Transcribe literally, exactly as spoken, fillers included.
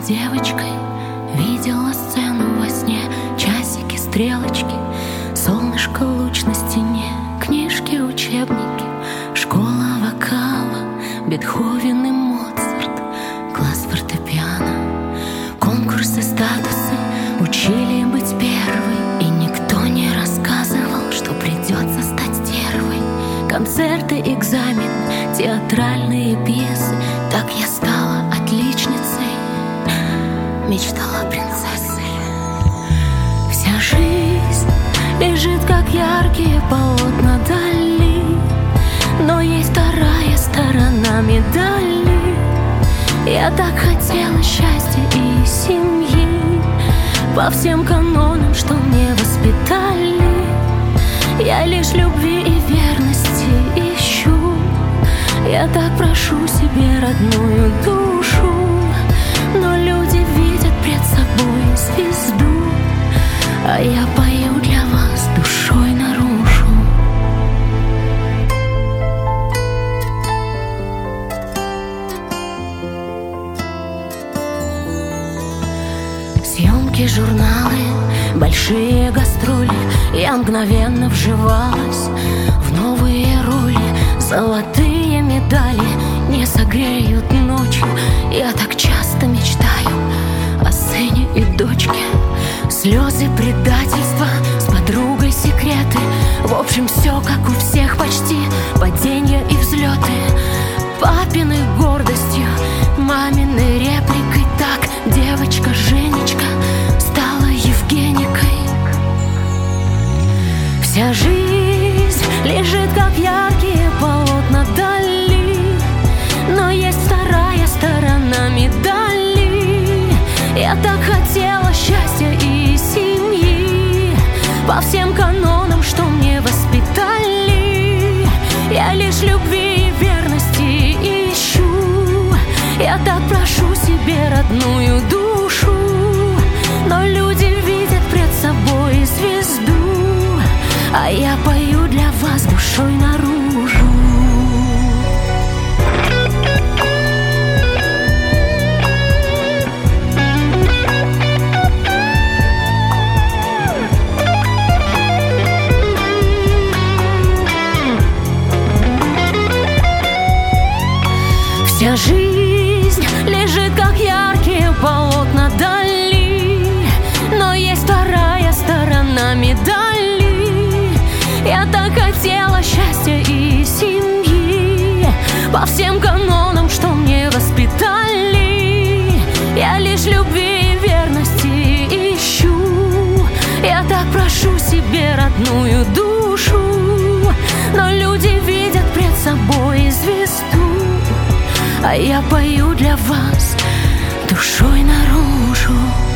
девочкой видела сцену во сне. Часики, стрелочки, солнышко, луч на стене, книжки, учебники, школа вокала, Бетховен и Моцарт, класс фортепиано. Конкурсы, статусы учили быть первой, и никто не рассказывал, что придется стать стервой. Концерты, экзамен, театральные пьесы. Так я стала отличницей, мечтала принцессой. Вся жизнь лежит, как яркие полотна дали, но есть вторая сторона медали. Я так хотела счастья и семьи, по всем канонам, что мне воспитали. Я лишь любви и верности ищу. Я так прошу себе родную душу, но люди видят пред собой звезду, а я пою для вас душой наружу. Съемки, журналы, большие гастроли. Я мгновенно вживалась в новые роли. Золотые медали не согреют ночью. Я так часто мечтаю о сыне и дочке. Слезы, предательства, с подругой секреты. В общем, все как у всех почти. Падения и взлеты. Папиной гордостью, маминой репликой. Так девочка Женечка стала Евгеникой. Вся жизнь лежит, как яркие полотна дали, но есть вторая сторона медали. Я так хотела счастья и семьи, по всем канонам, что мне воспитали. Я лишь любви и верности ищу. Я так прошу себе родную душу, но люди видят пред собой звезду, а я пою для вас душой наружу. Вся жизнь лежит, как яркие полотна дали, но есть вторая сторона медали. Я так хотела счастья и семьи, по всем канонам, что мне воспитали. Я лишь любви и верности ищу. Я так прошу себе родную душу, но люди видят пред собой звезду, а я пою для вас душой наружу.